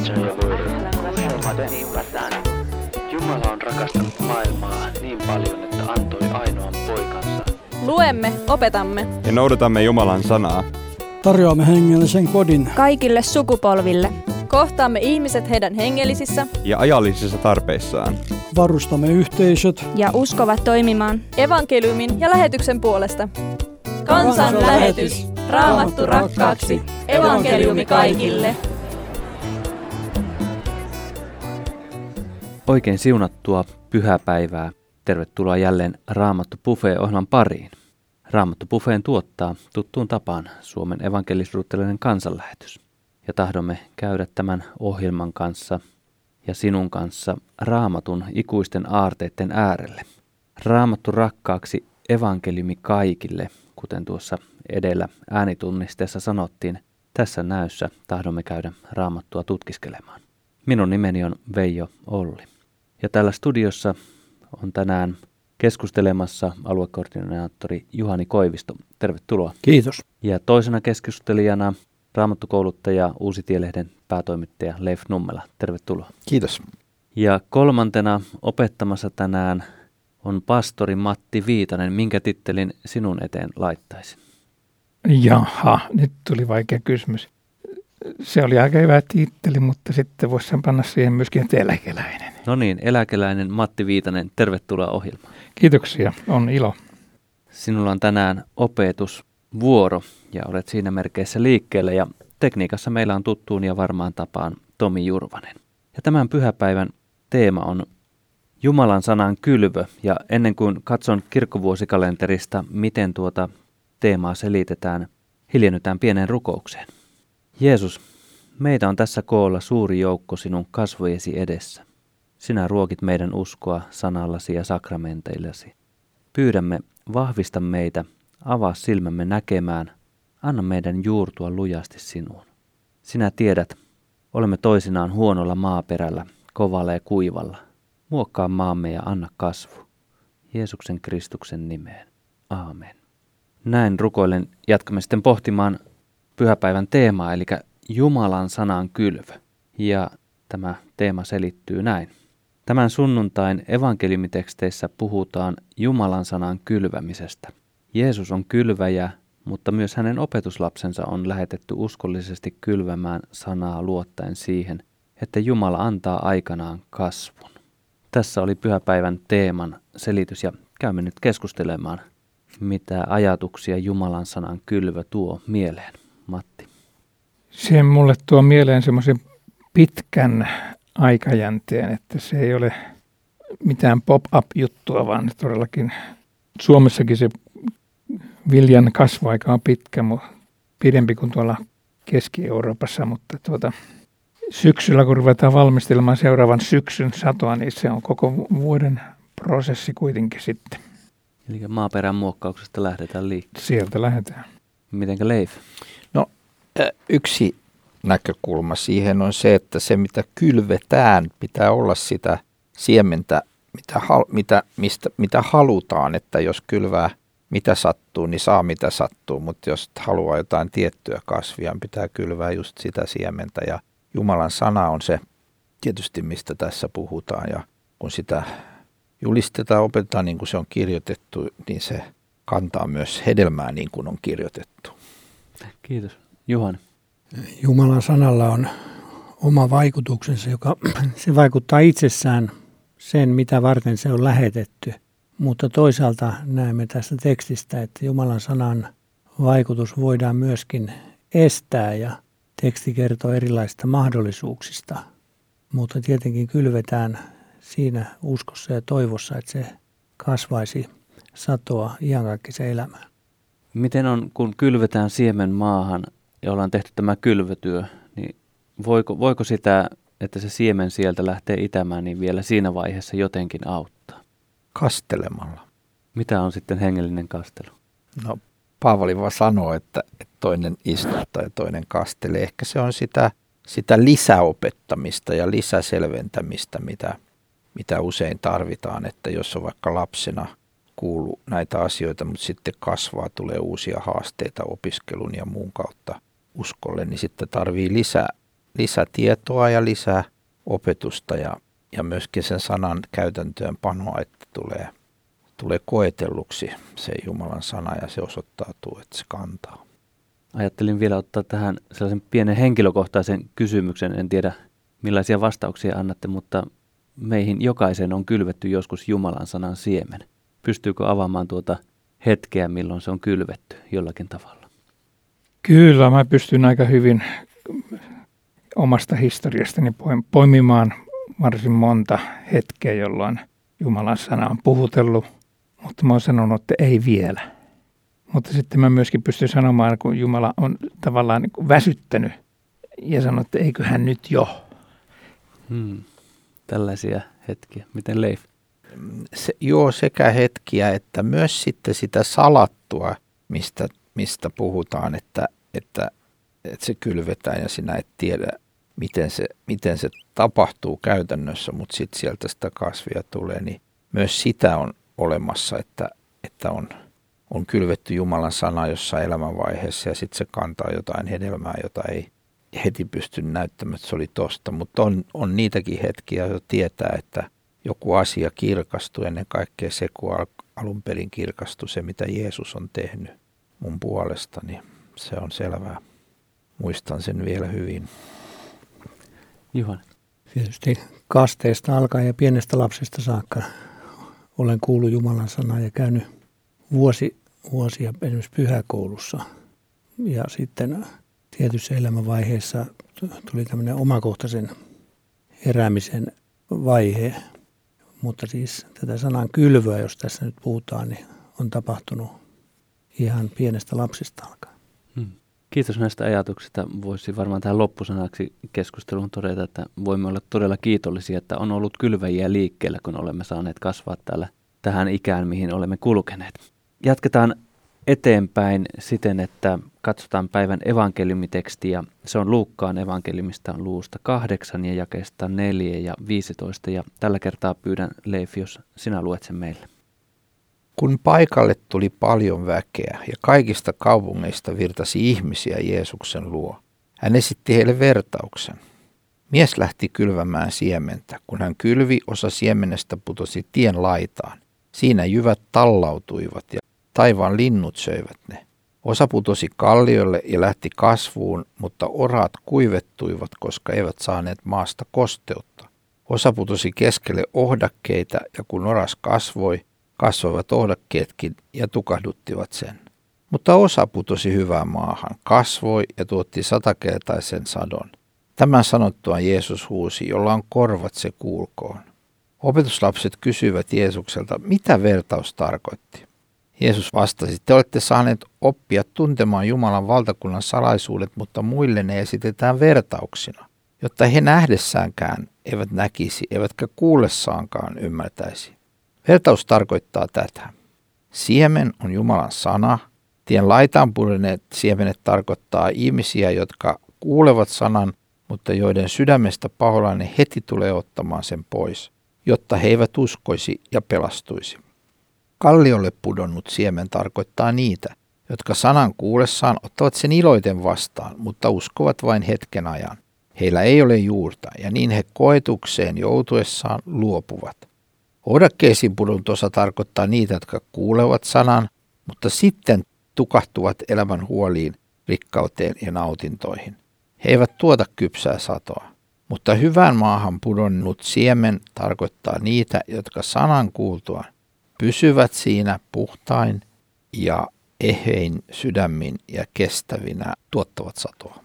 Jumala on rakastanut maailmaa niin paljon, että antoi ainoan poikansa. Luemme, opetamme ja noudatamme Jumalan sanaa. Tarjoamme hengellisen kodin kaikille sukupolville. Kohtaamme ihmiset heidän hengellisissä ja ajallisissa tarpeissaan. Varustamme yhteisöt ja uskovat toimimaan evankeliumin ja lähetyksen puolesta. Kansan lähetys. Raamattu rakkaaksi. Evankeliumi kaikille. Oikein siunattua pyhäpäivää. Tervetuloa jälleen Raamattu Buffet-ohjelman pariin. Raamattu Buffeen tuottaa tuttuun tapaan Suomen evankelis-luterilainen kansanlähetys. Ja tahdomme käydä tämän ohjelman kanssa ja sinun kanssa Raamatun ikuisten aarteiden äärelle. Raamattu rakkaaksi, evankeliumi kaikille, kuten tuossa edellä äänitunnisteessa sanottiin. Tässä näyssä tahdomme käydä Raamattua tutkiskelemaan. Minun nimeni on Veijo Olli. Ja täällä studiossa on tänään keskustelemassa aluekoordinaattori Juhani Koivisto. Tervetuloa. Kiitos. Ja toisena keskustelijana raamattukouluttaja Uusitielehden päätoimittaja Leif Nummela. Tervetuloa. Kiitos. Ja kolmantena opettamassa tänään on pastori Matti Viitanen. Minkä tittelin sinun eteen laittaisin? Jaha, nyt tuli vaikea kysymys. Se oli aika hyvä titteli, mutta sitten voisi panna siihen myöskin, että eläkeläinen. No niin, eläkeläinen Matti Viitanen, tervetuloa ohjelmaan. Kiitoksia, on ilo. Sinulla on tänään opetusvuoro ja olet siinä merkeissä liikkeelle ja tekniikassa meillä on tuttuun ja varmaan tapaan Tomi Jurvanen. Ja tämän pyhäpäivän teema on Jumalan sanan kylvö ja ennen kuin katson kirkkovuosikalenterista, miten tuota teemaa selitetään, hiljennytään pieneen rukoukseen. Jeesus, meitä on tässä koolla suuri joukko sinun kasvojesi edessä. Sinä ruokit meidän uskoa sanallasi ja sakramenteillasi. Pyydämme, vahvista meitä, avaa silmämme näkemään, anna meidän juurtua lujasti sinuun. Sinä tiedät, olemme toisinaan huonolla maaperällä, kovalla ja kuivalla. Muokkaa maamme ja anna kasvu. Jeesuksen Kristuksen nimeen. Aamen. Näin rukoillen jatkamme sitten pohtimaan pyhäpäivän teemaa, eli Jumalan sanan kylvö. Ja tämä teema selittyy näin. Tämän sunnuntain evankeliumiteksteissä puhutaan Jumalan sanan kylvämisestä. Jeesus on kylväjä, mutta myös hänen opetuslapsensa on lähetetty uskollisesti kylvämään sanaa luottaen siihen, että Jumala antaa aikanaan kasvun. Tässä oli pyhäpäivän teeman selitys ja käymme nyt keskustelemaan, mitä ajatuksia Jumalan sanan kylvö tuo mieleen. Matti. Se mulle tuo mieleen semmoisen pitkän aikajänteen, että se ei ole mitään pop-up-juttua, vaan todellakin Suomessakin se viljan kasvuaika on pitkä, pidempi kuin tuolla Keski-Euroopassa, mutta syksyllä kun ruvetaan valmistelemaan seuraavan syksyn satoa, niin se on koko vuoden prosessi kuitenkin sitten. Eli maaperän muokkauksesta lähdetään liikkeelle. Sieltä lähdetään. Mitenkä Leif? No yksi näkökulma siihen on se, että se mitä kylvetään pitää olla sitä siementä, mitä halutaan, että jos kylvää mitä sattuu, niin saa mitä sattuu, mutta jos haluaa jotain tiettyä kasvia, niin pitää kylvää just sitä siementä ja Jumalan sana on se tietysti mistä tässä puhutaan ja kun sitä julistetaan, opetetaan niin kuin se on kirjoitettu, niin se kantaa myös hedelmää niin kuin on kirjoitettu. Kiitos. Juhani. Jumalan sanalla on oma vaikutuksensa, joka se vaikuttaa itsessään sen, mitä varten se on lähetetty. Mutta toisaalta näemme tästä tekstistä, että Jumalan sanan vaikutus voidaan myöskin estää ja teksti kertoo erilaisista mahdollisuuksista. Mutta tietenkin kylvetään siinä uskossa ja toivossa, että se kasvaisi satoa iankaikkiseen elämään. Miten on, kun kylvetään siemen maahan ja ollaan tehty tämä kylvötyö, niin voiko sitä, että se siemen sieltä lähtee itämään, niin vielä siinä vaiheessa jotenkin auttaa? Kastelemalla. Mitä on sitten hengellinen kastelu? No Paavali vaan sanoo, että toinen istuttaa ja toinen kastelee. Ehkä se on sitä lisäopettamista ja lisäselventämistä, mitä usein tarvitaan, että jos on vaikka lapsena kuullut näitä asioita, mutta sitten kasvaa, tulee uusia haasteita opiskelun ja muun kautta uskolle, niin sitten tarvii lisätietoa ja lisää opetusta ja myöskin sen sanan käytäntöön panoa, että tulee koetelluksi se Jumalan sana ja se osoittautuu, että se kantaa. Ajattelin vielä ottaa tähän sellaisen pienen henkilökohtaisen kysymyksen. En tiedä millaisia vastauksia annatte, mutta meihin jokaisen on kylvetty joskus Jumalan sanan siemen. Pystyykö avaamaan tuota hetkeä, milloin se on kylvetty jollakin tavalla? Kyllä, mä pystyn aika hyvin omasta historiastani poimimaan varsin monta hetkeä, jolloin Jumalan sana on puhutellut, mutta mä oon sanonut, että ei vielä. Mutta sitten mä myöskin pystyn sanomaan, kun Jumala on tavallaan niin kuin väsyttänyt ja sanonut, että eiköhän nyt jo. Tällaisia hetkiä. Miten Leif? Sekä hetkiä että myös sitten sitä salattua, mistä puhutaan, että se kylvetään ja sinä et tiedä, miten se tapahtuu käytännössä, mutta sitten sieltä sitä kasvia tulee, niin myös sitä on olemassa, että on kylvetty Jumalan sana jossain elämänvaiheessa ja sitten se kantaa jotain hedelmää, jota ei heti pysty näyttämään, että se oli tosta, mutta on niitäkin hetkiä, jo tietää, että joku asia kirkastuu ennen kaikkea se, kun alun perin kirkastui se, mitä Jeesus on tehnyt mun puolestani. Se on selvää. Muistan sen vielä hyvin. Juhani. Tietysti kasteesta alkaen ja pienestä lapsesta saakka olen kuullut Jumalan sanaa ja käynyt vuosia esimerkiksi pyhäkoulussa. Ja sitten tietyssä elämänvaiheessa tuli tämmöinen omakohtaisen heräämisen vaihe. Mutta siis tätä sanan kylvöä, jos tässä nyt puhutaan, niin on tapahtunut ihan pienestä lapsesta alkaen. Kiitos näistä ajatuksista. Voisi varmaan tähän loppusanaksi keskusteluun todeta, että voimme olla todella kiitollisia, että on ollut kylväjiä liikkeellä, kun olemme saaneet kasvaa täällä tähän ikään, mihin olemme kulkeneet. Jatketaan eteenpäin siten, että katsotaan päivän evankeliumitekstiä. Se on Luukkaan evankeliumista luvusta 8 ja jakeesta 4 ja 15. Ja tällä kertaa pyydän Leif, jos sinä luet sen meille. Kun paikalle tuli paljon väkeä ja kaikista kaupungeista virtasi ihmisiä Jeesuksen luo, hän esitti heille vertauksen. Mies lähti kylvämään siementä. Kun hän kylvi, osa siemenestä putosi tien laitaan. Siinä jyvät tallautuivat ja taivaan linnut söivät ne. Osa putosi kalliolle ja lähti kasvuun, mutta oraat kuivettuivat, koska eivät saaneet maasta kosteutta. Osa putosi keskelle ohdakkeita ja kun oras kasvoi, kasvoivat ohdakkeetkin ja tukahduttivat sen. Mutta osa putosi hyvään maahan, kasvoi ja tuotti 100-kertaisen sadon. Tämän sanottuaan Jeesus huusi, jolla on korvat se kuulkoon. Opetuslapset kysyivät Jeesukselta, mitä vertaus tarkoitti. Jeesus vastasi, te olette saaneet oppia tuntemaan Jumalan valtakunnan salaisuudet, mutta muille ne esitetään vertauksina, jotta he nähdessäänkään eivät näkisi, eivätkä kuullessaankaan ymmärtäisi. Vertaus tarkoittaa tätä. Siemen on Jumalan sana. Tien laitaan pudonneet siemenet tarkoittaa ihmisiä, jotka kuulevat sanan, mutta joiden sydämestä paholainen heti tulee ottamaan sen pois, jotta he eivät uskoisi ja pelastuisi. Kalliolle pudonnut siemen tarkoittaa niitä, jotka sanan kuullessaan ottavat sen iloiten vastaan, mutta uskovat vain hetken ajan. Heillä ei ole juurta, ja niin he koetukseen joutuessaan luopuvat. Ohdakkeisiin pudonnut osa tarkoittaa niitä, jotka kuulevat sanan, mutta sitten tukahtuvat elämän huoliin, rikkauteen ja nautintoihin. He eivät tuota kypsää satoa. Mutta hyvään maahan pudonnut siemen tarkoittaa niitä, jotka sanan kuultuaan pysyvät siinä puhtain ja ehein sydämin ja kestävinä tuottavat satoa.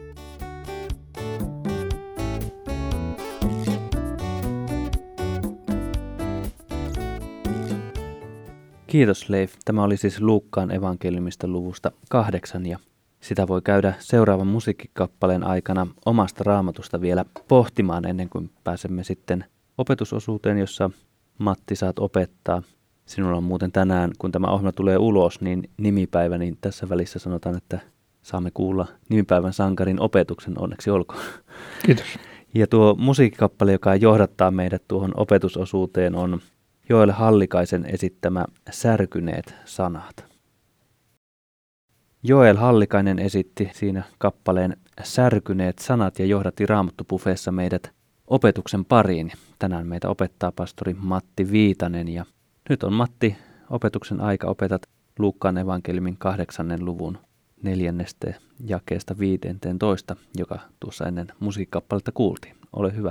Kiitos Leif. Tämä oli siis Luukkaan evankeliumista luvusta 8 ja sitä voi käydä seuraavan musiikkikappaleen aikana omasta raamatusta vielä pohtimaan ennen kuin pääsemme sitten opetusosuuteen, jossa Matti saat opettaa. Sinulla on muuten tänään, kun tämä ohjelma tulee ulos, niin nimipäivä, niin tässä välissä sanotaan, että saamme kuulla nimipäivän sankarin opetuksen, onneksi olkoon. Kiitos. Ja tuo musiikkikappale, joka johdattaa meidät tuohon opetusosuuteen, on Joel Hallikaisen esittämä Särkyneet sanat. Joel Hallikainen esitti siinä kappaleen särkyneet sanat ja johdatti Raamattu-bufeessa meidät opetuksen pariin. Tänään meitä opettaa pastori Matti Viitanen ja nyt on Matti opetuksen aika. Opetat Luukkaan evankeliumin 8. luvun 4. jakeesta 15, joka tuossa ennen musiikkikappaletta kuultiin. Ole hyvä.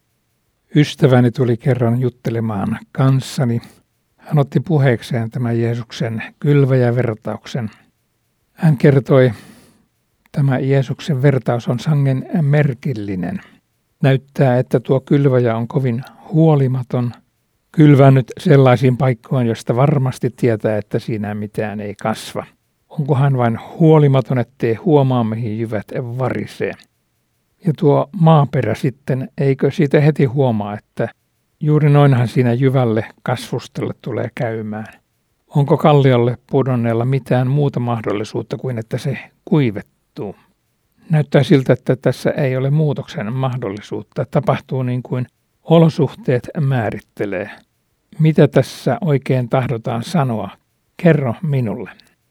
Ystäväni tuli kerran juttelemaan kanssani. Hän otti puheekseen tämän Jeesuksen kylväjävertauksen. Hän kertoi, tämä Jeesuksen vertaus on sangen merkillinen. Näyttää, että tuo kylväjä on kovin huolimaton, kylvänyt sellaisiin paikkoihin, joista varmasti tietää, että siinä mitään ei kasva. Onko hän vain huolimaton, ettei huomaa, mihin jyvät varisee? Ja tuo maaperä sitten, eikö siitä heti huomaa, että juuri noinhan siinä jyvälle kasvustelle tulee käymään? Onko kalliolle pudonneella mitään muuta mahdollisuutta kuin että se kuivettuu? Näyttää siltä, että tässä ei ole muutoksen mahdollisuutta. Tapahtuu niin kuin olosuhteet määrittelee. Mitä tässä oikein tahdotaan sanoa? Kerro minulle.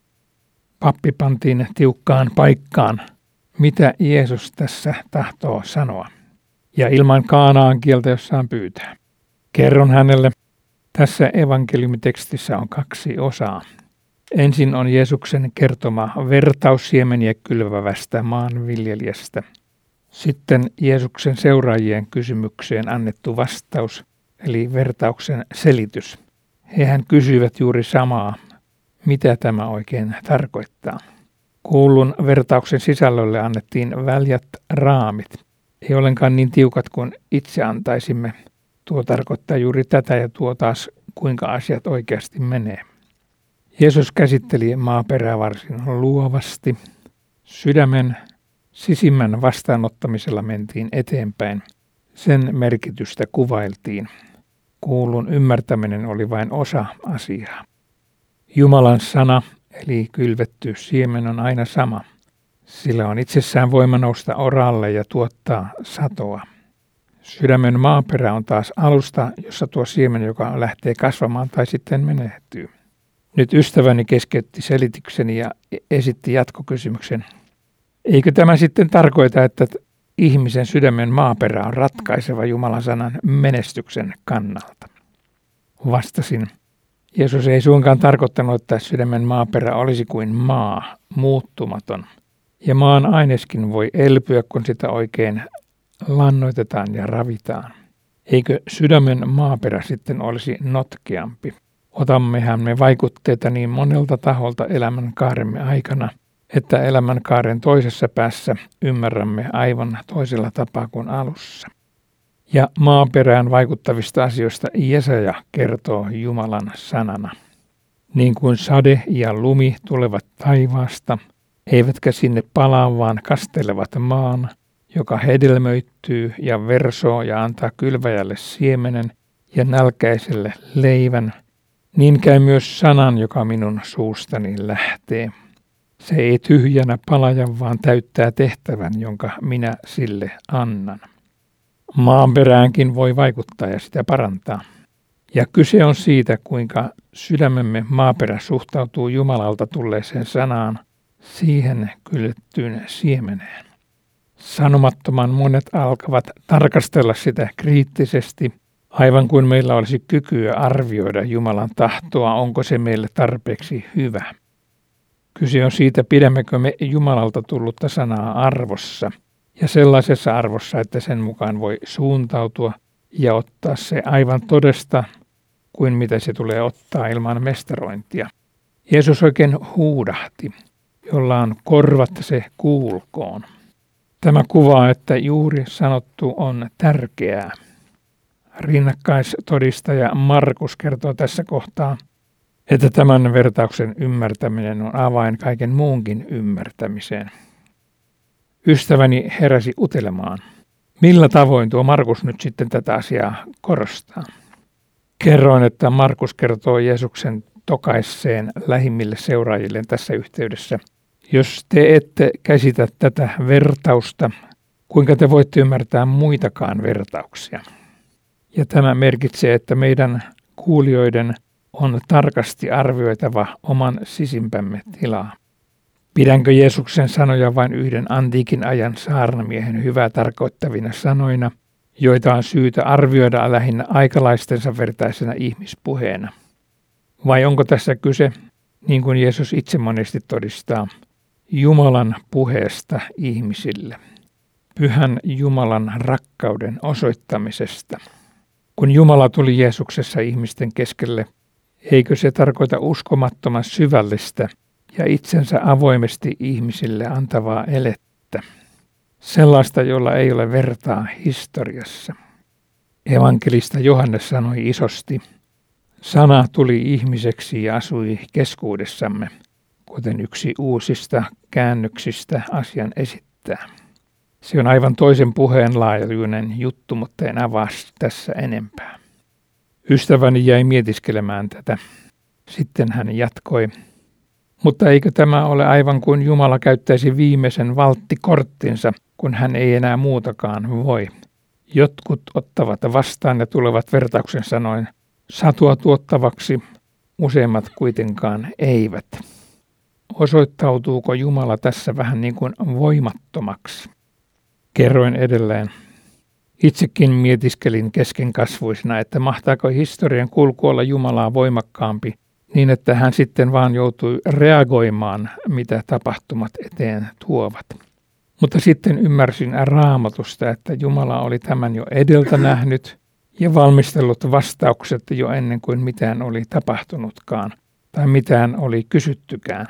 Pappi pantiin tiukkaan paikkaan. Mitä Jeesus tässä tahtoo sanoa? Ja ilman kaanaan kieltä jossain pyytää. Kerron hänelle. Tässä evankeliumitekstissä on 2 osaa. Ensin on Jeesuksen kertoma vertaus siemeniä kylvävästä maanviljelijästä. Sitten Jeesuksen seuraajien kysymykseen annettu vastaus, eli vertauksen selitys. Hehän kysyivät juuri samaa, mitä tämä oikein tarkoittaa. Kuullun vertauksen sisällölle annettiin väljät raamit. Ei ollenkaan niin tiukat kuin itse antaisimme. Tuo tarkoittaa juuri tätä ja tuo taas, kuinka asiat oikeasti menee. Jeesus käsitteli maaperää varsin luovasti. Sydämen sisimmän vastaanottamisella mentiin eteenpäin. Sen merkitystä kuvailtiin. Kuullun ymmärtäminen oli vain osa asiaa. Jumalan sana, eli kylvetty siemen, on aina sama. Sillä on itsessään voima nousta oralle ja tuottaa satoa. Sydämen maaperä on taas alusta, jossa tuo siemen, joka lähtee kasvamaan tai sitten menehtyy. Nyt ystäväni keskeytti selitykseni ja esitti jatkokysymyksen. Eikö tämä sitten tarkoita, että ihmisen sydämen maaperä on ratkaiseva Jumalan sanan menestyksen kannalta? Vastasin. Jeesus ei suinkaan tarkoittanut, että sydämen maaperä olisi kuin maa, muuttumaton. Ja maan aineskin voi elpyä, kun sitä oikein lannoitetaan ja ravitaan. Eikö sydämen maaperä sitten olisi notkeampi? Otammehan me vaikutteita niin monelta taholta elämänkaaremme aikana, että elämänkaaren toisessa päässä ymmärrämme aivan toisella tapaa kuin alussa. Ja maaperään vaikuttavista asioista Jesaja kertoo Jumalan sanana. Niin kuin sade ja lumi tulevat taivaasta, eivätkä sinne palaa, vaan kastelevat maan, joka hedelmöittyy ja versoo ja antaa kylväjälle siemenen ja nälkäiselle leivän, niin käy myös sanan, joka minun suustani lähtee. Se ei tyhjänä palaja, vaan täyttää tehtävän, jonka minä sille annan. Maanperäänkin voi vaikuttaa ja sitä parantaa. Ja kyse on siitä, kuinka sydämemme maaperä suhtautuu Jumalalta tulleeseen sanaan, siihen kylvettyyn siemeneen. Sanomattoman monet alkavat tarkastella sitä kriittisesti, aivan kuin meillä olisi kykyä arvioida Jumalan tahtoa, onko se meille tarpeeksi hyvä. Kyse on siitä, pidämmekö me Jumalalta tullutta sanaa arvossa ja sellaisessa arvossa, että sen mukaan voi suuntautua ja ottaa se aivan todesta kuin mitä se tulee ottaa ilman mestarointia. Jeesus oikein huudahti, jolla on korvat, se kuulkoon. Tämä kuvaa, että juuri sanottu on tärkeää. Rinnakkaistodistaja Markus kertoo tässä kohtaa, että tämän vertauksen ymmärtäminen on avain kaiken muunkin ymmärtämiseen. Ystäväni heräsi utelemaan. Millä tavoin tuo Markus nyt sitten tätä asiaa korostaa? Kerroin, että Markus kertoo Jeesuksen tokaisseen lähimmille seuraajille tässä yhteydessä. Jos te ette käsitä tätä vertausta, kuinka te voitte ymmärtää muitakaan vertauksia? Ja tämä merkitsee, että meidän kuulijoiden on tarkasti arvioitava oman sisimpämme tilaa. Pidänkö Jeesuksen sanoja vain yhden antiikin ajan saarnamiehen hyvää tarkoittavina sanoina, joita on syytä arvioida lähinnä aikalaistensa vertaisena ihmispuheena? Vai onko tässä kyse, niin kuin Jeesus itse monesti todistaa, Jumalan puheesta ihmisille, pyhän Jumalan rakkauden osoittamisesta? Kun Jumala tuli Jeesuksessa ihmisten keskelle, eikö se tarkoita uskomattoman syvällistä ja itsensä avoimesti ihmisille antavaa elettä? Sellaista, jolla ei ole vertaa historiassa. Evankelista Johannes sanoi isosti, sana tuli ihmiseksi ja asui keskuudessamme, kuten yksi uusista käännöksistä asian esittää. Se on aivan toisen puheenlaajuinen juttu, mutta en avaa tässä enempää. Ystäväni jäi mietiskelemään tätä. Sitten hän jatkoi. Mutta eikö tämä ole aivan kuin Jumala käyttäisi viimeisen valttikorttinsa, kun hän ei enää muutakaan voi? Jotkut ottavat vastaan ja tulevat vertauksen sanoin satua tuottavaksi, useimmat kuitenkaan eivät. Osoittautuuko Jumala tässä vähän niin kuin voimattomaksi? Kerroin edelleen. Itsekin mietiskelin keskenkasvuisena, että mahtaako historian kulku olla Jumalaa voimakkaampi, niin että hän sitten vaan joutui reagoimaan, mitä tapahtumat eteen tuovat. Mutta sitten ymmärsin Raamatusta, että Jumala oli tämän jo edeltä nähnyt ja valmistellut vastaukset jo ennen kuin mitään oli tapahtunutkaan tai mitään oli kysyttykään.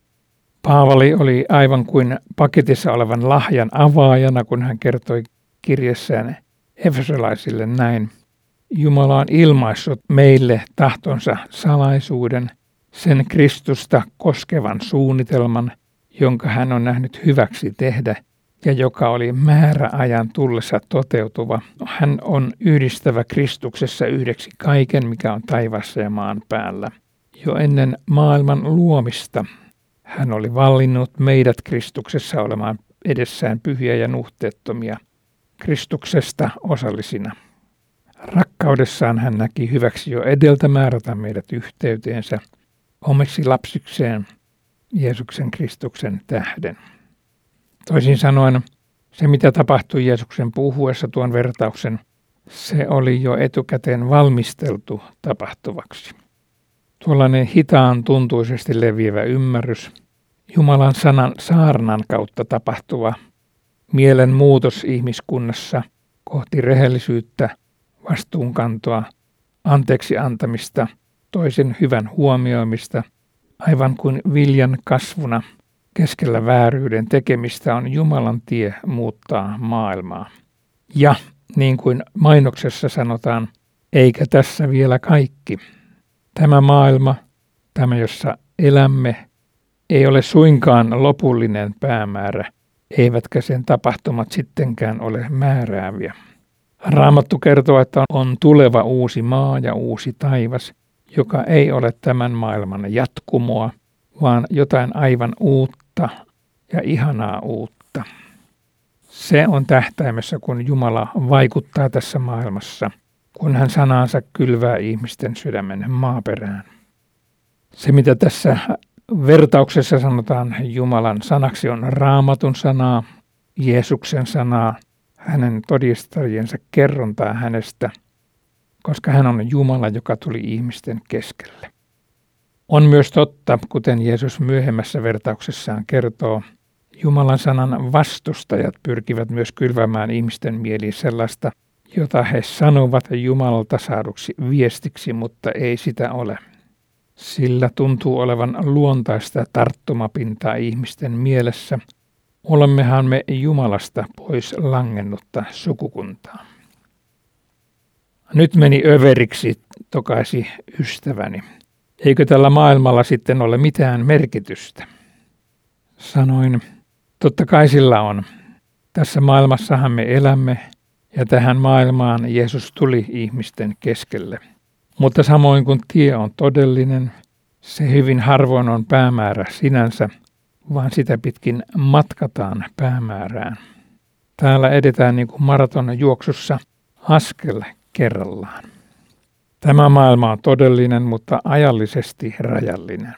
Paavali oli aivan kuin paketissa olevan lahjan avaajana, kun hän kertoi kirjassaan efesolaisille näin. Jumala on ilmaissut meille tahtonsa salaisuuden, sen Kristusta koskevan suunnitelman, jonka hän on nähnyt hyväksi tehdä ja joka oli määräajan tullessa toteutuva. Hän on yhdistävä Kristuksessa yhdeksi kaiken, mikä on taivaassa ja maan päällä. Jo ennen maailman luomista hän oli vallinnut meidät Kristuksessa olemaan edessään pyhiä ja nuhteettomia, Kristuksesta osallisina. Rakkaudessaan hän näki hyväksi jo edeltä määrätä meidät yhteyteensä omiksi lapsikseen Jeesuksen Kristuksen tähden. Toisin sanoen, se mitä tapahtui Jeesuksen puhuessa tuon vertauksen, se oli jo etukäteen valmisteltu tapahtuvaksi. Tuollainen hitaan tuntuisesti leviävä ymmärrys, Jumalan sanan saarnan kautta tapahtuva mielen muutos ihmiskunnassa kohti rehellisyyttä, vastuunkantoa, anteeksi antamista, toisen hyvän huomioimista, aivan kuin viljan kasvuna keskellä vääryyden tekemistä on Jumalan tie muuttaa maailmaa. Ja niin kuin mainoksessa sanotaan, eikä tässä vielä kaikki. Tämä maailma, tämä jossa elämme, ei ole suinkaan lopullinen päämäärä, eivätkä sen tapahtumat sittenkään ole määrääviä. Raamattu kertoo, että on tuleva uusi maa ja uusi taivas, joka ei ole tämän maailman jatkumoa, vaan jotain aivan uutta ja ihanaa uutta. Se on tähtäimessä, kun Jumala vaikuttaa tässä maailmassa, kun hän sanansa kylvää ihmisten sydämen maaperään. Se, mitä tässä vertauksessa sanotaan Jumalan sanaksi, on Raamatun sanaa, Jeesuksen sanaa, hänen todistajiensa kerrontaa hänestä, koska hän on Jumala, joka tuli ihmisten keskelle. On myös totta, kuten Jeesus myöhemmässä vertauksessaan kertoo, Jumalan sanan vastustajat pyrkivät myös kylvämään ihmisten mieliin sellaista, jota he sanovat Jumalalta saaduksi viestiksi, mutta ei sitä ole. Sillä tuntuu olevan luontaista tarttumapintaa ihmisten mielessä. Olemmehan me Jumalasta pois langennutta sukukuntaa. Nyt meni överiksi, tokaisi ystäväni. Eikö tällä maailmalla sitten ole mitään merkitystä? Sanoin, totta kai sillä on. Tässä maailmassahan me elämme ja tähän maailmaan Jeesus tuli ihmisten keskelle. Mutta samoin kuin tie on todellinen, se hyvin harvoin on päämäärä sinänsä, vaan sitä pitkin matkataan päämäärään. Täällä edetään niin kuin maratonjuoksussa askel kerrallaan. Tämä maailma on todellinen, mutta ajallisesti rajallinen.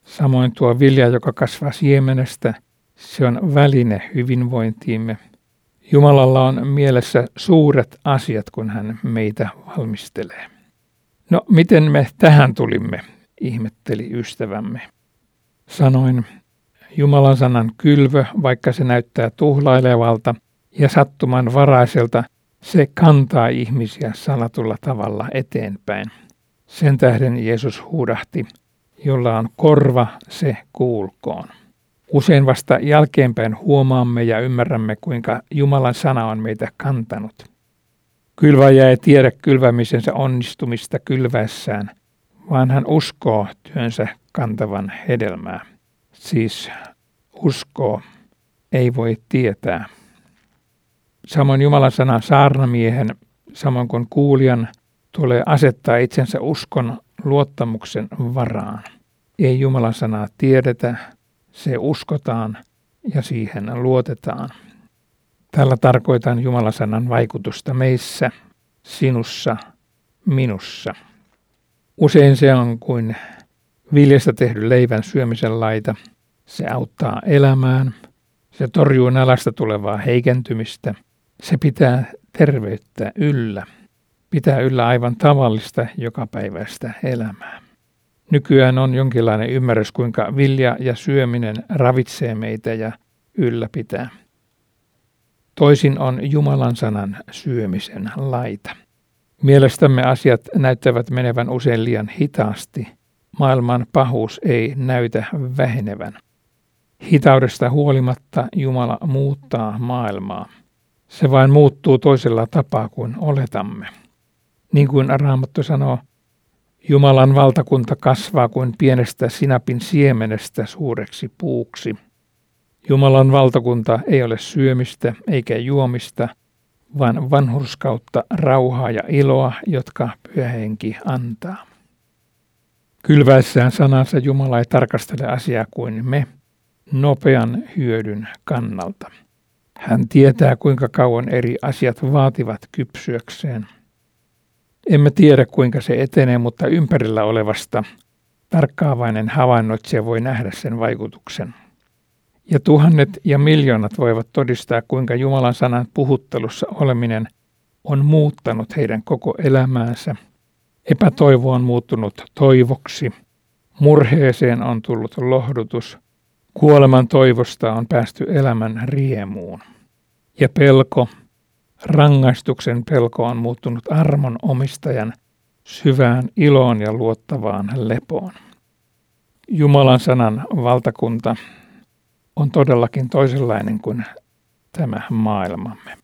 Samoin tuo vilja, joka kasvaa siemenestä, se on väline hyvinvointiimme. Jumalalla on mielessä suuret asiat, kun hän meitä valmistelee. No, miten me tähän tulimme, ihmetteli ystävämme. Sanoin, Jumalan sanan kylvö, vaikka se näyttää tuhlailevalta ja sattumanvaraiselta, se kantaa ihmisiä salatulla tavalla eteenpäin. Sen tähden Jeesus huudahti, jolla on korva, se kuulkoon. Usein vasta jälkeenpäin huomaamme ja ymmärrämme, kuinka Jumalan sana on meitä kantanut. Kylväjä ei tiedä kylvämisensä onnistumista kylväessään, vaan hän uskoo työnsä kantavan hedelmää. Siis uskoo, ei voi tietää. Samoin Jumalan sana saarnamiehen, samoin kuin kuulijan, tulee asettaa itsensä uskon luottamuksen varaan. Ei Jumalan sanaa tiedetä, se uskotaan ja siihen luotetaan. Tällä tarkoitan Jumalan sanan vaikutusta meissä, sinussa, minussa. Usein se on kuin viljasta tehdyn leivän syömisen laita. Se auttaa elämään, se torjuu nälästä tulevaa heikentymistä, se pitää terveyttä yllä. Pitää yllä aivan tavallista jokapäiväistä elämää. Nykyään on jonkinlainen ymmärrys, kuinka vilja ja syöminen ravitsee meitä ja ylläpitää. Toisin on Jumalan sanan syömisen laita. Mielestämme asiat näyttävät menevän usein liian hitaasti. Maailman pahuus ei näytä vähenevän. Hitaudesta huolimatta Jumala muuttaa maailmaa. Se vain muuttuu toisella tapaa kuin oletamme. Niin kuin Raamattu sanoo, Jumalan valtakunta kasvaa kuin pienestä sinapin siemenestä suureksi puuksi. Jumalan valtakunta ei ole syömistä eikä juomista, vaan vanhurskautta, rauhaa ja iloa, jotka Pyhä Henki antaa. Kylväessään sanansa Jumala ei tarkastele asiaa kuin me, nopean hyödyn kannalta. Hän tietää, kuinka kauan eri asiat vaativat kypsyäkseen. Emme tiedä, kuinka se etenee, mutta ympärillä olevasta tarkkaavainen havainnoitsija voi nähdä sen vaikutuksen. Ja tuhannet ja miljoonat voivat todistaa, kuinka Jumalan sanan puhuttelussa oleminen on muuttanut heidän koko elämäänsä. Epätoivo on muuttunut toivoksi, murheeseen on tullut lohdutus, kuoleman toivosta on päästy elämän riemuun. Ja pelko, rangaistuksen pelko on muuttunut armon omistajan syvään iloon ja luottavaan lepoon. Jumalan sanan valtakunta on todellakin toisenlainen kuin tämä maailmamme.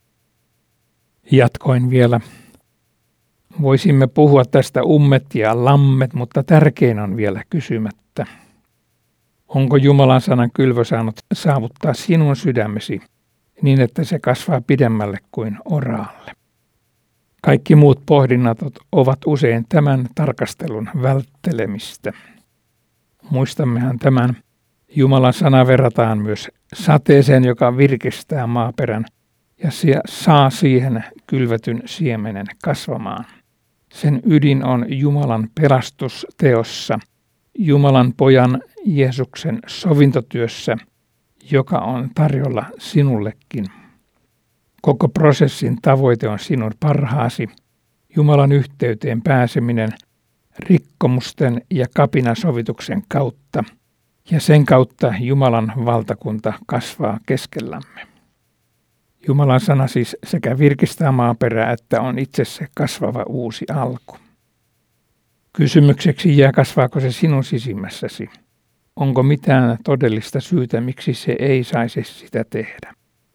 Jatkoin vielä. Voisimme puhua tästä ummet ja lammet, mutta tärkein on vielä kysymättä. Onko Jumalan sanan kylvö saanut saavuttaa sinun sydämesi niin, että se kasvaa pidemmälle kuin oraalle? Kaikki muut pohdinnat ovat usein tämän tarkastelun välttelemistä. Muistammehan tämän. Jumalan sana verrataan myös sateeseen, joka virkistää maaperän ja saa siihen kylvetyn siemenen kasvamaan. Sen ydin on Jumalan pelastusteossa, Jumalan pojan Jeesuksen sovintotyössä, joka on tarjolla sinullekin. Koko prosessin tavoite on sinun parhaasi, Jumalan yhteyteen pääseminen rikkomusten ja kapinasovituksen kautta, ja sen kautta Jumalan valtakunta kasvaa keskellämme. Jumalan sana siis sekä virkistää maaperää, että on itse se kasvava uusi alku. Kysymykseksi jää, kasvaako se sinun sisimmässäsi? Onko mitään todellista syytä, miksi se ei saisi sitä tehdä?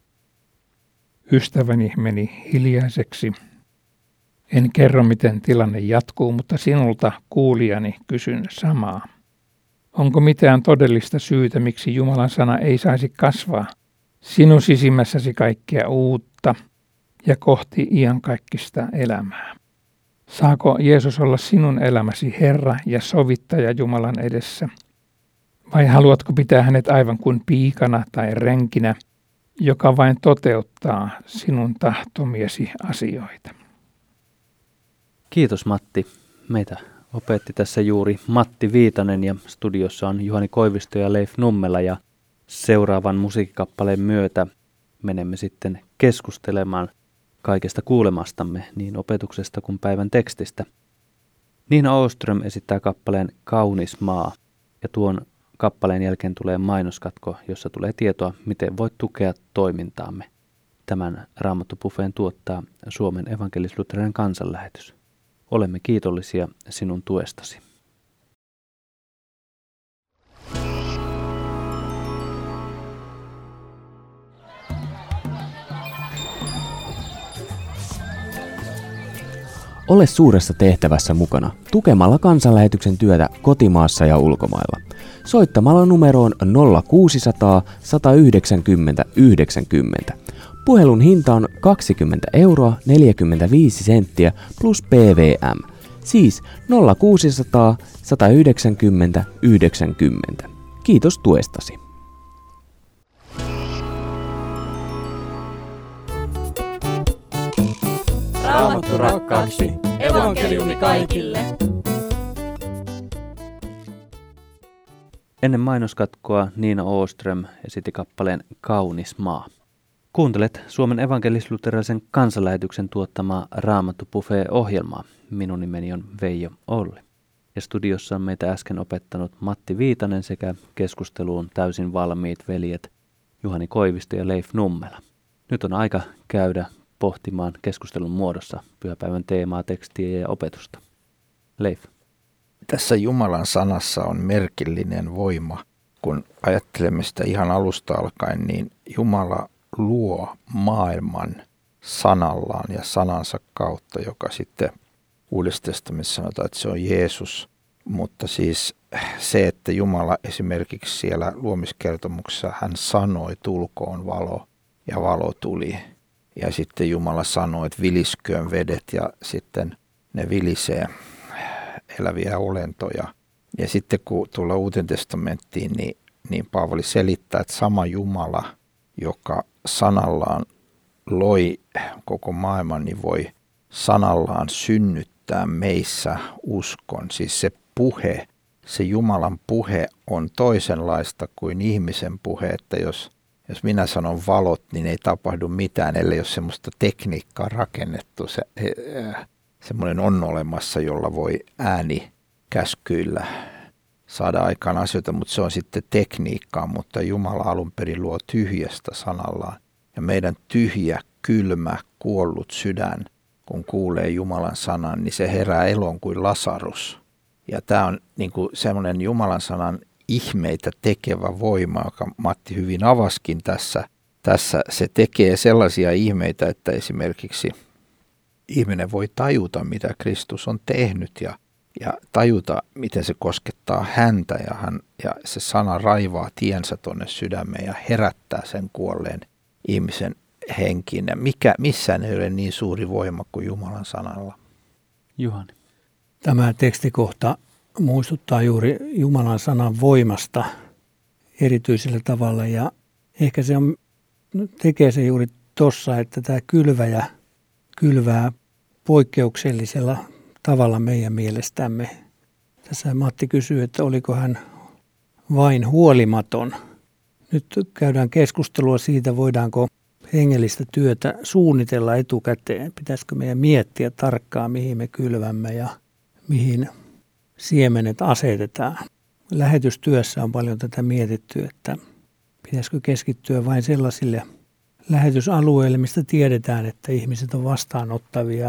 Ystäväni meni hiljaiseksi. En kerro, miten tilanne jatkuu, mutta sinulta kuulijani kysyn samaa. Onko mitään todellista syytä, miksi Jumalan sana ei saisi kasvaa sinun sisimmässäsi kaikkea uutta ja kohti iankaikkista elämää? Saako Jeesus olla sinun elämäsi Herra ja sovittaja Jumalan edessä? Vai haluatko pitää hänet aivan kuin piikana tai renkinä, joka vain toteuttaa sinun tahtomiesi asioita? Kiitos Matti. Meitä Opetti tässä juuri Matti Viitanen ja studiossa on Juhani Koivisto ja Leif Nummela ja seuraavan musiikkikappaleen myötä menemme sitten keskustelemaan kaikesta kuulemastamme niin opetuksesta kuin päivän tekstistä. Niina Åström esittää kappaleen Kaunis maa ja tuon kappaleen jälkeen tulee mainoskatko, jossa tulee tietoa, miten voit tukea toimintaamme. Tämän Raamattu-buffeen tuottaa Suomen evankelis-luterilainen kansanlähetys. Olemme kiitollisia sinun tuestasi. Ole suuressa tehtävässä mukana tukemalla kansanlähetyksen työtä kotimaassa ja ulkomailla. Soittamalla numeroon 0600 190 90. Puhelun hinta on 20 euroa 45 senttiä plus PVM. Siis 0600 190 90. Kiitos tuestasi. Raamattu rakkaaksi. Evankeliumi kaikille. Ennen mainoskatkoa Niina Åström esitti kappaleen Kaunis maa. Kuuntelet Suomen evankelis-luterilaisen kansanlähetyksen tuottamaa Raamattu-buffet-ohjelmaa. Minun nimeni on Veijo Olli. Ja studiossa on meitä äsken opettanut Matti Viitanen sekä keskusteluun täysin valmiit veljet Juhani Koivisto ja Leif Nummela. Nyt on aika käydä pohtimaan keskustelun muodossa pyhäpäivän teemaa, tekstiä ja opetusta. Leif. Tässä Jumalan sanassa on merkillinen voima. Kun ajattelemme sitä ihan alusta alkaen, niin Jumala luo maailman sanallaan ja sanansa kautta, joka sitten Uudessa testamentissa sanotaan, että se on Jeesus. Mutta siis se, että Jumala esimerkiksi siellä luomiskertomuksessa hän sanoi, tulkoon valo ja valo tuli. Ja sitten Jumala sanoi, että vilisköön vedet ja sitten ne vilisee eläviä olentoja. Ja sitten kun tullaan Uuteen testamenttiin, niin Paavali selittää, että sama Jumala, joka sanallaan loi koko maailman, niin voi sanallaan synnyttää meissä uskon. Siis se puhe, se Jumalan puhe on toisenlaista kuin ihmisen puhe, että jos minä sanon valot, niin ei tapahdu mitään, ellei ole semmoista tekniikkaa rakennettu. Semmoinen on olemassa, jolla voi ääni käskyillä saada aikaan asioita, mutta se on sitten tekniikkaa, mutta Jumala alun perin luo tyhjästä sanallaan. Ja meidän tyhjä, kylmä, kuollut sydän, kun kuulee Jumalan sanan, niin se herää eloon kuin Lasarus. Ja tämä on niin kuin semmoinen Jumalan sanan ihmeitä tekevä voima, joka Matti hyvin avaskin tässä. Se tekee sellaisia ihmeitä, että esimerkiksi ihminen voi tajuta, mitä Kristus on tehnyt ja tajuta, miten se koskettaa häntä ja se sana raivaa tiensä tuonne sydämeen ja herättää sen kuolleen ihmisen henkiin. Ja missään ei ole niin suuri voima kuin Jumalan sanalla. Juhani. Tämä tekstikohta muistuttaa juuri Jumalan sanan voimasta erityisellä tavalla ja ehkä se tekee se juuri tuossa, että tämä kylväjä kylvää poikkeuksellisella tavalla meidän mielestämme. Tässä Matti kysyy, että oliko hän vain huolimaton. Nyt käydään keskustelua siitä, voidaanko hengellistä työtä suunnitella etukäteen. Pitäisikö meidän miettiä tarkkaan, mihin me kylvämme ja mihin siemenet asetetaan. Lähetystyössä on paljon tätä mietitty, että pitäisikö keskittyä vain sellaisille lähetysalueille, mistä tiedetään, että ihmiset on vastaanottavia,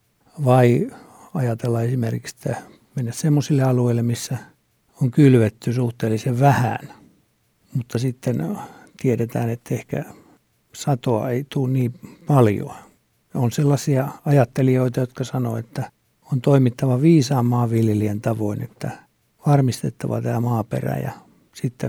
vai ajatella esimerkiksi, että mennä sellaisille alueille, missä on kylvetty suhteellisen vähän, mutta sitten tiedetään, että ehkä satoa ei tule niin paljon. On sellaisia ajattelijoita, jotka sanoo, että on toimittava viisaan maanviljelijän tavoin, että varmistettava tämä maaperä ja sitten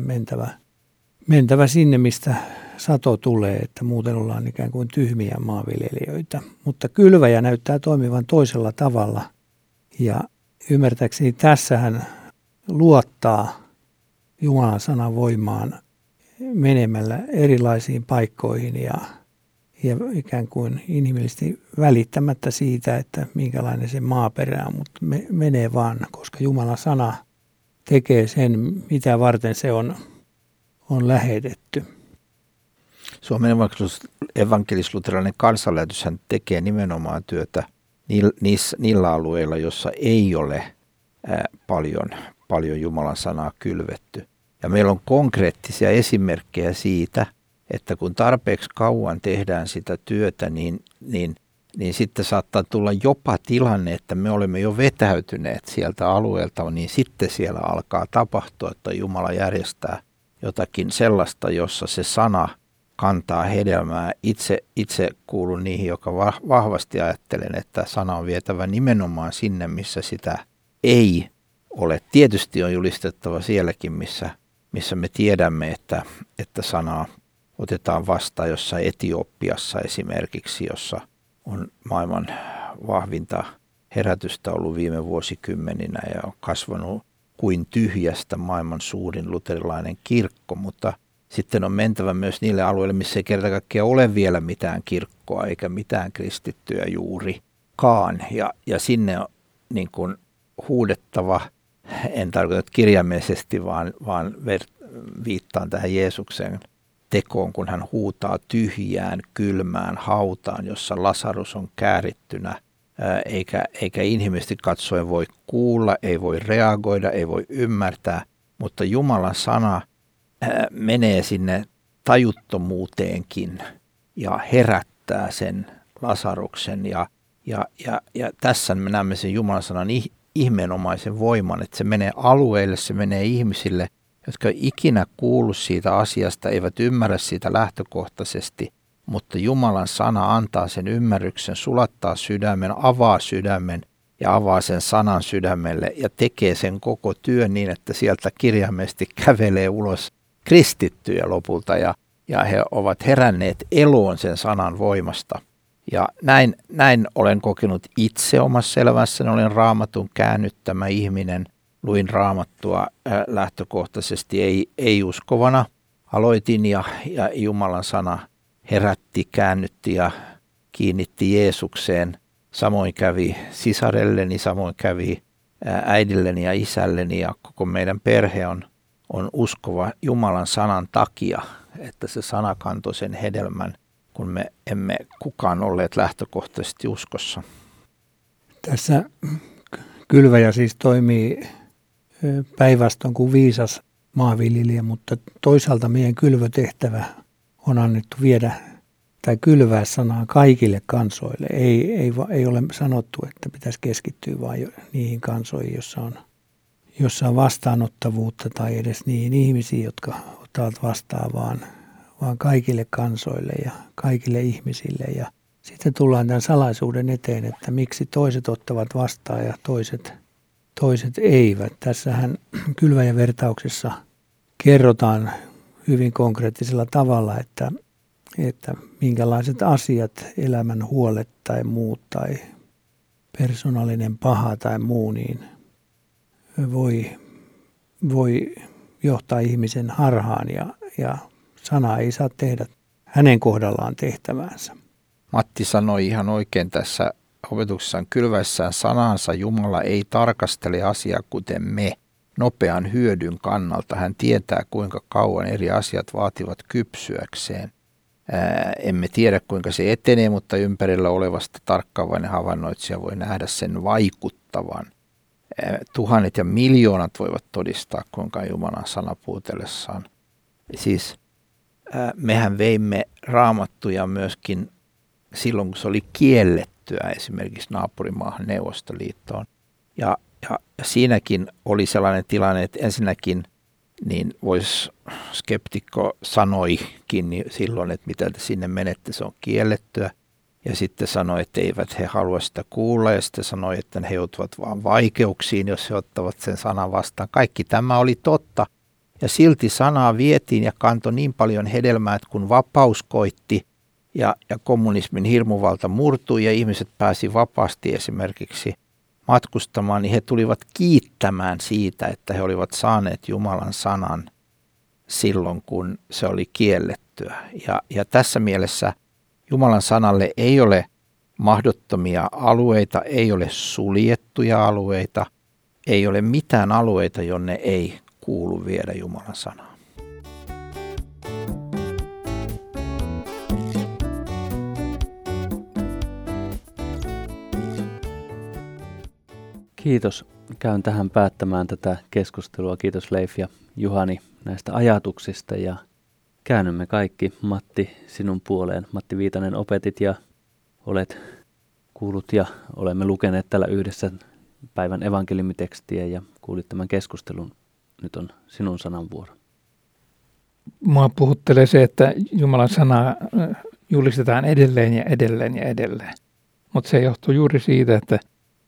mentävä sinne, mistä sato tulee, että muuten ollaan ikään kuin tyhmiä maanviljelijöitä. Mutta kylväjä näyttää toimivan toisella tavalla ja ymmärtääkseni tässä hän luottaa Jumalan sanan voimaan menemällä erilaisiin paikkoihin ja ikään kuin inhimillisesti välittämättä siitä, että minkälainen se maaperä on, mutta menee vaan, koska Jumalan sana tekee sen, mitä varten se on lähetetty. Suomen evankelis-luterilainen kansanlähetyshän tekee nimenomaan työtä niillä alueilla, jossa ei ole paljon Jumalan sanaa kylvetty. Ja meillä on konkreettisia esimerkkejä siitä, että kun tarpeeksi kauan tehdään sitä työtä, niin sitten saattaa tulla jopa tilanne, että me olemme jo vetäytyneet sieltä alueelta, niin sitten siellä alkaa tapahtua, että Jumala järjestää jotakin sellaista, jossa se sana kantaa hedelmää. Itse kuulun niihin, joka vahvasti ajattelen, että sana on vietävä nimenomaan sinne, missä sitä ei ole. Tietysti on julistettava sielläkin, missä me tiedämme, että sanaa otetaan vastaan jossain Etiopiassa esimerkiksi, jossa on maailman vahvinta herätystä ollut viime vuosikymmeninä ja on kasvanut kuin tyhjästä maailman suurin luterilainen kirkko, mutta sitten on mentävä myös niille alueille, missä ei kerta kaikkiaan ole vielä mitään kirkkoa eikä mitään kristittyä juurikaan. Ja sinne on niin kuin huudettava, en tarkoita kirjaimellisesti, vaan viittaan tähän Jeesuksen tekoon, kun hän huutaa tyhjään, kylmään hautaan, jossa Lasarus on käärittynä, eikä inhimillisesti katsoen voi kuulla, ei voi reagoida, ei voi ymmärtää, mutta Jumalan sana menee sinne tajuttomuuteenkin ja herättää sen Lasaruksen. Ja tässä me näemme sen Jumalan sanan ihmeenomaisen voiman, että se menee alueille, se menee ihmisille, jotka ei ikinä kuulu siitä asiasta, eivät ymmärrä siitä lähtökohtaisesti, mutta Jumalan sana antaa sen ymmärryksen, sulattaa sydämen, avaa sydämen ja avaa sen sanan sydämelle ja tekee sen koko työn niin, että sieltä kirjaimellisesti kävelee ulos kristittyjä lopulta ja he ovat heränneet eloon sen sanan voimasta. Ja näin olen kokenut itse omassa elämässäni, olen Raamatun käännyttämä ihminen. Luin Raamattua lähtökohtaisesti ei uskovana. Aloitin ja Jumalan sana herätti, käännytti ja kiinnitti Jeesukseen. Samoin kävi sisarelleni, samoin kävi äidilleni ja isälleni ja koko meidän perhe on uskova Jumalan sanan takia, että se sana kantoi sen hedelmän, kun me emme kukaan olleet lähtökohtaisesti uskossa. Tässä kylväjä siis toimii päinvastoin kuin viisas maanviljelijä, mutta toisaalta meidän kylvötehtävä on annettu viedä tai kylvää sanaa kaikille kansoille. Ei ole sanottu, että pitäisi keskittyä vain niihin kansoihin, jossa on vastaanottavuutta tai edes niihin ihmisiin, jotka ottavat vastaan, vaan kaikille kansoille ja kaikille ihmisille. Ja sitten tullaan tämän salaisuuden eteen, että miksi toiset ottavat vastaan ja toiset eivät. Tässähän kylväjävertauksessa kerrotaan hyvin konkreettisella tavalla, että minkälaiset asiat, elämän huolet tai muut tai persoonallinen paha tai muu, niin voi johtaa ihmisen harhaan ja sana ei saa tehdä hänen kohdallaan tehtäväänsä. Matti sanoi ihan oikein tässä opetuksessaan, kylväessään sanansa Jumala ei tarkastele asiaa kuten me nopean hyödyn kannalta. Hän tietää, kuinka kauan eri asiat vaativat kypsyäkseen. Emme tiedä, kuinka se etenee, mutta ympärillä olevasta tarkkaavainen havainnoitsija voi nähdä sen vaikuttavan. Tuhannet ja miljoonat voivat todistaa, kuinka Jumalan sana puutellessaan. Siis mehän veimme Raamattuja myöskin silloin, kun se oli kiellettyä esimerkiksi naapurimaahan Neuvostoliittoon. Ja siinäkin oli sellainen tilanne, että ensinnäkin niin skeptikko sanoikin niin silloin, että mitä te sinne menette, se on kiellettyä. Ja sitten sanoi, että eivät he halua sitä kuulla ja sitten sanoi, että he joutuvat vaan vaikeuksiin, jos he ottavat sen sanan vastaan. Kaikki tämä oli totta. Ja silti sanaa vietiin ja kantoi niin paljon hedelmää, että kun vapaus koitti ja kommunismin hirmuvalta murtui ja ihmiset pääsi vapaasti esimerkiksi matkustamaan, niin he tulivat kiittämään siitä, että he olivat saaneet Jumalan sanan silloin, kun se oli kiellettyä. Ja tässä mielessä Jumalan sanalle ei ole mahdottomia alueita, ei ole suljettuja alueita, ei ole mitään alueita, jonne ei kuulu viedä Jumalan sanaa. Kiitos. Käyn tähän päättämään tätä keskustelua. Kiitos Leif ja Juhani näistä ajatuksista ja käännymme kaikki Matti sinun puoleen. Matti Viitanen, opetit ja olet kuullut ja olemme lukeneet täällä yhdessä päivän evankeliumitekstiä ja kuulit tämän keskustelun. Nyt on sinun sananvuoro. Mua puhuttelee se, että Jumalan sanaa julistetaan edelleen ja edelleen ja edelleen. Mutta se johtuu juuri siitä, että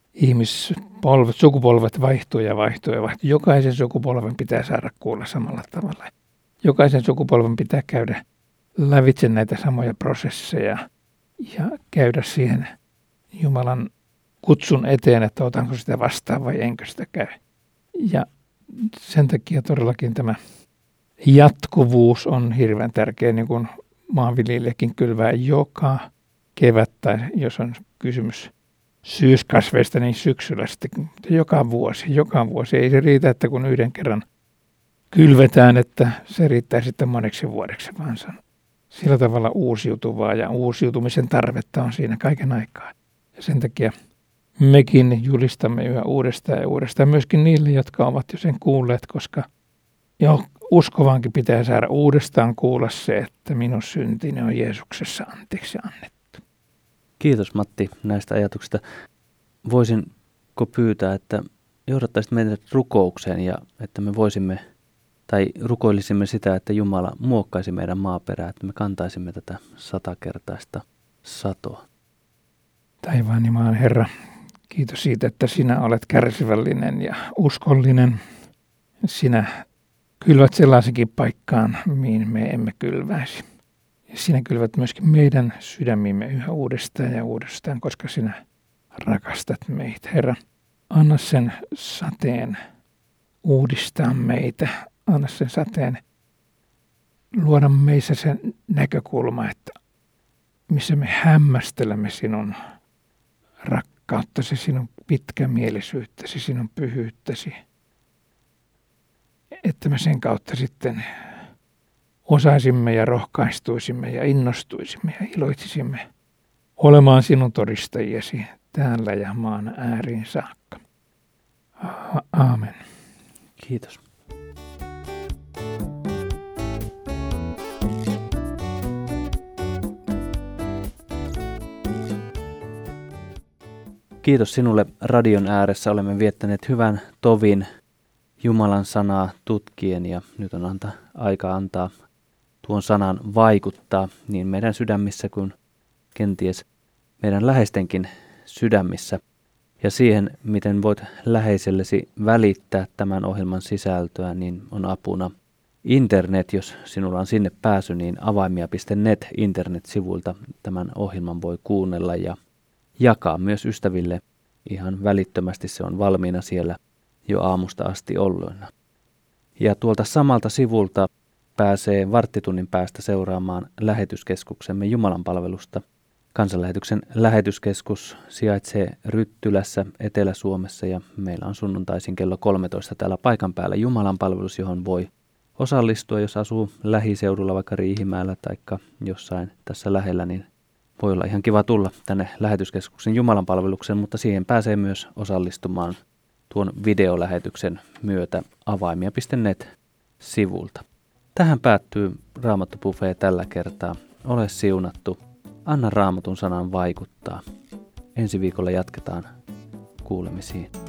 sukupolvet vaihtuu ja vaihtuu ja vaihtuu. Jokaisen sukupolven pitää saada kuulla samalla tavalla. Jokaisen sukupolven pitää käydä lävitse näitä samoja prosesseja ja käydä siihen Jumalan kutsun eteen, että otanko sitä vastaan vai enkö sitä käy. Ja sen takia todellakin tämä jatkuvuus on hirveän tärkeä, niin kuin maanviljelijäkin kylvää joka kevät, tai jos on kysymys syyskasveista, niin syksyllä sitten joka vuosi. Ei se riitä, että kun yhden kerran kylvetään, että se riittää sitten moneksi vuodeksi, vaan se on sillä tavalla uusiutuvaa ja uusiutumisen tarvetta on siinä kaiken aikaa. Ja sen takia mekin julistamme yhä uudestaan ja uudestaan myöskin niille, jotka ovat jo sen kuulleet, koska jo uskovankin pitää saada uudestaan kuulla se, että minun syntini on Jeesuksessa anteeksi annettu. Kiitos Matti näistä ajatuksista. Voisinko pyytää, että johdattaisit meidät rukoukseen ja että me voisimme tai rukoilisimme sitä, että Jumala muokkaisi meidän maaperää, että me kantaisimme tätä 100-kertaista satoa. Taivaan ja maan Herra, kiitos siitä, että sinä olet kärsivällinen ja uskollinen. Sinä kylvät sellaisenkin paikkaan, mihin me emme kylväisi. Ja sinä kylvät myöskin meidän sydämimme yhä uudestaan ja uudestaan, koska sinä rakastat meitä. Herra, anna sen sateen uudistaa meitä. Anna sen sateen luoda meissä sen näkökulma, että missä me hämmästelemme sinun rakkauttasi, sinun pitkämielisyyttäsi, sinun pyhyyttäsi. Että me sen kautta sitten osaisimme ja rohkaistuisimme ja innostuisimme ja iloitsisimme olemaan sinun todistajiesi täällä ja maan ääriin saakka. Aamen. Kiitos. Kiitos sinulle radion ääressä. Olemme viettäneet hyvän tovin Jumalan sanaa tutkien ja nyt on aika antaa tuon sanan vaikuttaa niin meidän sydämissä kuin kenties meidän läheistenkin sydämissä. Ja siihen, miten voit läheisellesi välittää tämän ohjelman sisältöä, niin on apuna internet. Jos sinulla on sinne pääsy, niin avaimia.net internetsivuilta tämän ohjelman voi kuunnella ja jakaa myös ystäville. Ihan välittömästi se on valmiina siellä jo aamusta asti olleena. Ja tuolta samalta sivulta pääsee varttitunnin päästä seuraamaan lähetyskeskuksemme Jumalanpalvelusta. Kansanlähetyksen lähetyskeskus sijaitsee Ryttylässä Etelä-Suomessa ja meillä on sunnuntaisin kello 13 täällä paikan päällä Jumalanpalvelus, johon voi osallistua, jos asuu lähiseudulla vaikka Riihimäellä tai jossain tässä lähellä, niin voi olla ihan kiva tulla tänne lähetyskeskuksen Jumalanpalvelukseen, mutta siihen pääsee myös osallistumaan tuon videolähetyksen myötä avaimia.net-sivulta. Tähän päättyy Raamattu-buffet tällä kertaa. Ole siunattu. Anna Raamatun sanan vaikuttaa. Ensi viikolla jatketaan kuulemisiin.